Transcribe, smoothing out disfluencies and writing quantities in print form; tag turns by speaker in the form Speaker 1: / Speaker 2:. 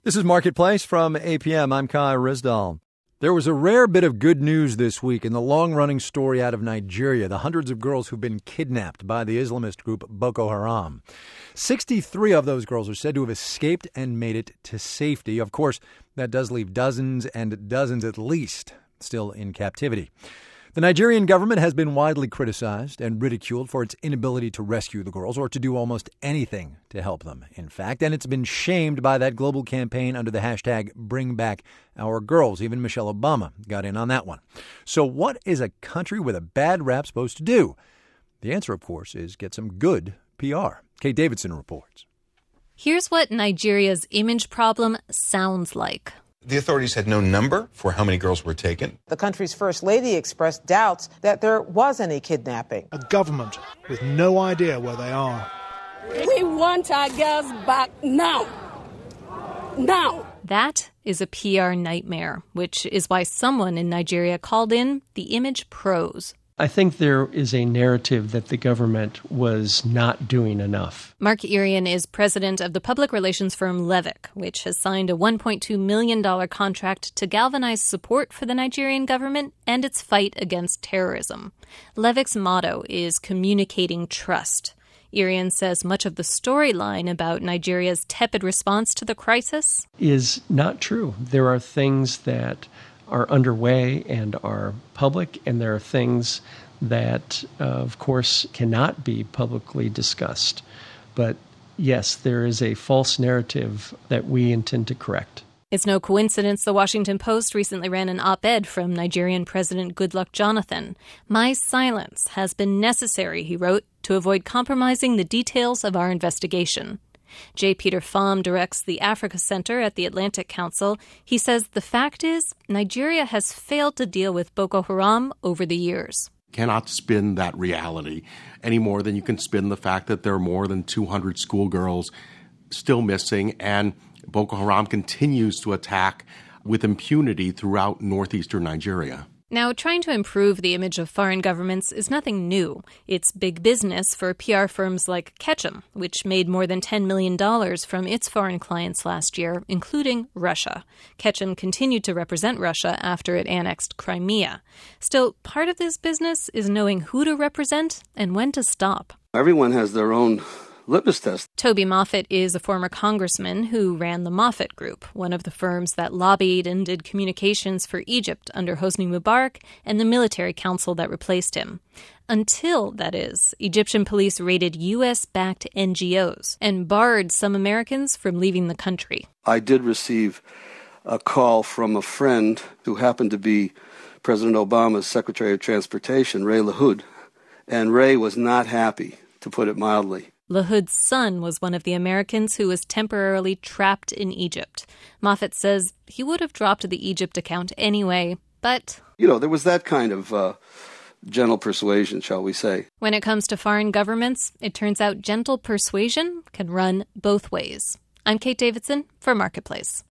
Speaker 1: This is Marketplace from APM. I'm Kai Rizdal. There was a rare bit of good news this week in the long-running story out of Nigeria, the hundreds of girls who've been kidnapped by the Islamist group Boko Haram. 63 of those girls are said to have escaped and made it to safety. Of course, that does leave dozens and dozens at least still in captivity. The Nigerian government has been widely criticized and ridiculed for its inability to rescue the girls or to do almost anything to help them, in fact. And it's been shamed by that global campaign under the hashtag #BringBackOurGirls. Even Michelle Obama got in on that one. So what is a country with a bad rap supposed to do? The answer, of course, is get some good PR. Kate Davidson reports.
Speaker 2: Here's what Nigeria's image problem sounds like.
Speaker 3: The authorities had no number for how many girls were taken.
Speaker 4: The country's first lady expressed doubts that there was any kidnapping.
Speaker 5: A government with no idea where they are.
Speaker 6: We want our girls back now. Now.
Speaker 2: That is a PR nightmare, which is why someone in Nigeria called in the image pros.
Speaker 7: I think there is a narrative that the government was not doing enough.
Speaker 2: Mark Irian is president of the public relations firm Levick, which has signed a $1.2 million contract to galvanize support for the Nigerian government and its fight against terrorism. Levick's motto is communicating trust. Irian says much of the storyline about Nigeria's tepid response to the crisis
Speaker 7: is not true. There are things that are underway and are public, and there are things that, of course, cannot be publicly discussed. But yes, there is a false narrative that we intend to correct.
Speaker 2: It's no coincidence the Washington Post recently ran an op-ed from Nigerian President Goodluck Jonathan. "My silence has been necessary," he wrote, "to avoid compromising the details of our investigation." J. Peter Pham directs the Africa Center at the Atlantic Council. He says the fact is Nigeria has failed to deal with Boko Haram over the years.
Speaker 8: Cannot spin that reality any more than you can spin the fact that there are more than 200 schoolgirls still missing, and Boko Haram continues to attack with impunity throughout northeastern Nigeria.
Speaker 2: Now, trying to improve the image of foreign governments is nothing new. It's big business for PR firms like Ketchum, which made more than $10 million from its foreign clients last year, including Russia. Ketchum continued to represent Russia after it annexed Crimea. Still, part of this business is knowing who to represent and when to stop.
Speaker 9: Everyone has their own litmus test.
Speaker 2: Toby Moffett is a former congressman who ran the Moffett Group, one of the firms that lobbied and did communications for Egypt under Hosni Mubarak and the military council that replaced him. Until, that is, Egyptian police raided U.S.-backed NGOs and barred some Americans from leaving the country.
Speaker 9: I did receive a call from a friend who happened to be President Obama's Secretary of Transportation, Ray LaHood, and Ray was not happy, to put it mildly.
Speaker 2: LaHood's son was one of the Americans who was temporarily trapped in Egypt. Moffett says he would have dropped the Egypt account anyway, but...
Speaker 9: there was that kind of gentle persuasion, shall we say.
Speaker 2: When it comes to foreign governments, it turns out gentle persuasion can run both ways. I'm Kate Davidson for Marketplace.